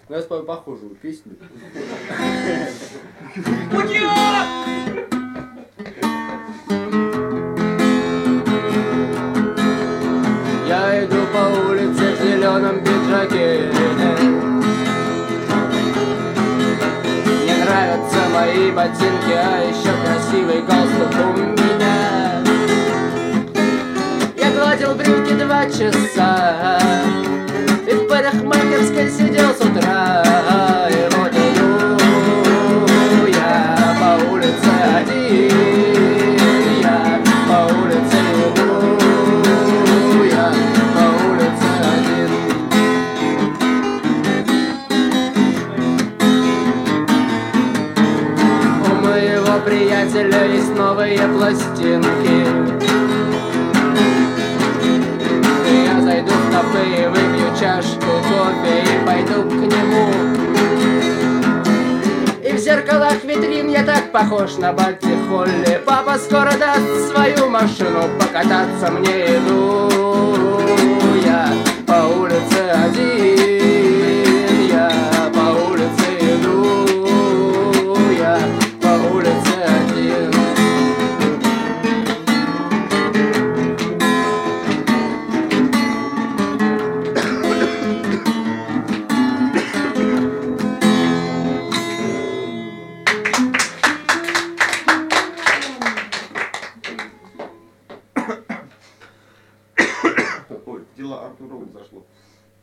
Но я спою похожую песню. Я иду по улице в зеленом пиджаке. Мне нравятся мои ботинки, а еще красивый галстук у меня. Я гладил брюки 2 часа и в парикмахерской сидел с утра. И вот иду я по улице один. Я по улице иду, я по улице один. У моего приятеля есть новые пластинки. Я зайду в кафе и выпью чашку кофе и пойду к нему. И в зеркалах витрин я так похож на Бадди Холли. Папа скоро даст свою машину покататься, мне иду.